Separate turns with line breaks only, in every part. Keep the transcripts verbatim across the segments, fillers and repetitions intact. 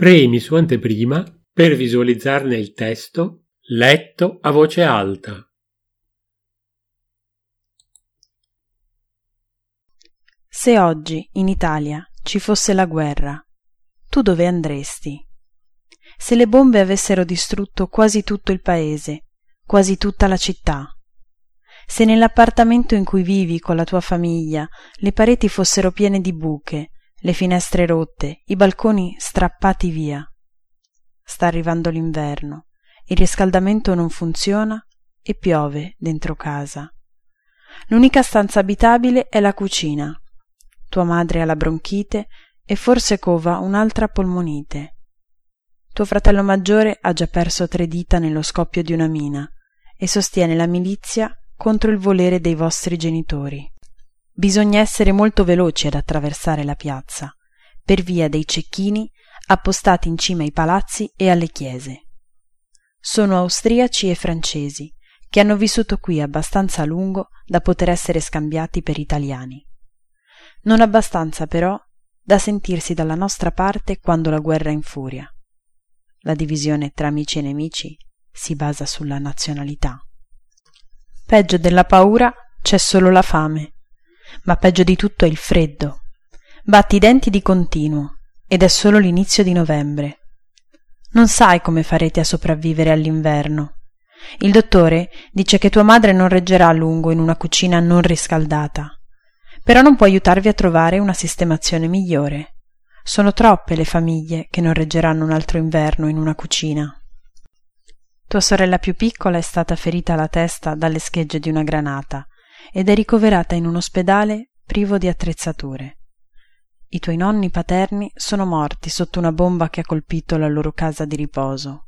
Premi su anteprima per visualizzarne il testo letto a voce alta.
Se oggi in Italia ci fosse la guerra, tu dove andresti? Se le bombe avessero distrutto quasi tutto il paese, quasi tutta la città, se nell'appartamento in cui vivi con la tua famiglia le pareti fossero piene di buche, le finestre rotte, i balconi strappati via. Sta arrivando l'inverno, il riscaldamento non funziona e piove dentro casa. L'unica stanza abitabile è la cucina. Tua madre ha la bronchite e forse cova un'altra polmonite. Tuo fratello maggiore ha già perso tre dita nello scoppio di una mina e sostiene la milizia contro il volere dei vostri genitori. Bisogna essere molto veloci ad attraversare la piazza, per via dei cecchini appostati in cima ai palazzi e alle chiese. Sono austriaci e francesi, che hanno vissuto qui abbastanza a lungo da poter essere scambiati per italiani. Non abbastanza, però, da sentirsi dalla nostra parte quando la guerra infuria. La divisione tra amici e nemici si basa sulla nazionalità. Peggio della paura c'è solo la fame, ma peggio di tutto è il freddo. Batti i denti di continuo ed è solo l'inizio di novembre. Non sai come farete a sopravvivere all'inverno. Il dottore dice che tua madre non reggerà a lungo in una cucina non riscaldata, però non può aiutarvi a trovare una sistemazione migliore. Sono troppe le famiglie che non reggeranno un altro inverno in una cucina. Tua sorella più piccola è stata ferita alla testa dalle schegge di una granata ed è ricoverata in un ospedale privo di attrezzature. I tuoi nonni paterni sono morti sotto una bomba che ha colpito la loro casa di riposo.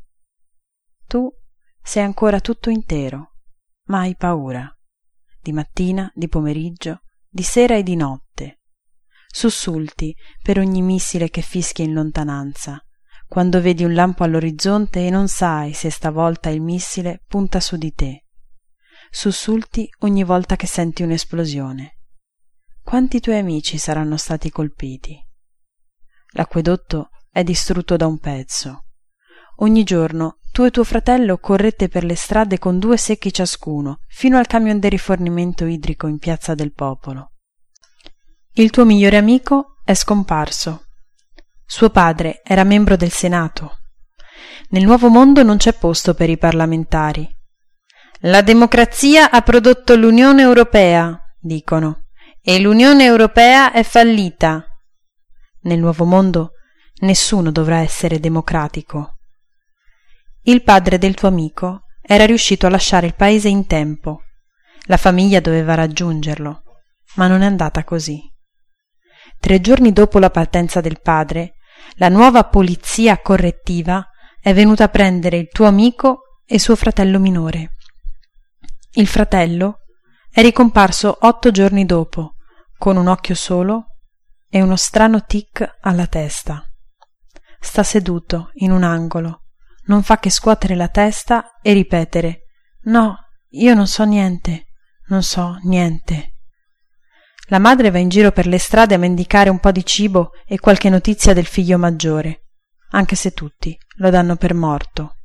Tu sei ancora tutto intero, ma hai paura. Di mattina, di pomeriggio, di sera e di notte. Sussulti per ogni missile che fischia in lontananza, quando vedi un lampo all'orizzonte e non sai se stavolta il missile punta su di te. Sussulti ogni volta che senti un'esplosione. Quanti tuoi amici saranno stati colpiti? L'acquedotto è distrutto da un pezzo. Ogni giorno tu e tuo fratello correte per le strade con due secchi ciascuno, fino al camion di rifornimento idrico in Piazza del Popolo. Il tuo migliore amico è scomparso. Suo padre era membro del Senato. Nel nuovo mondo non c'è posto per i parlamentari. La democrazia ha prodotto l'Unione Europea, dicono, e l'Unione Europea è fallita. Nel nuovo mondo nessuno dovrà essere democratico. Il padre del tuo amico era riuscito a lasciare il paese in tempo. La famiglia doveva raggiungerlo, ma non è andata così. Tre giorni dopo la partenza del padre, la nuova polizia correttiva è venuta a prendere il tuo amico e suo fratello minore. Il fratello è ricomparso otto giorni dopo, con un occhio solo e uno strano tic alla testa. Sta seduto in un angolo, non fa che scuotere la testa e ripetere: «No, io non so niente, non so niente». La madre va in giro per le strade a mendicare un po' di cibo e qualche notizia del figlio maggiore, anche se tutti lo danno per morto.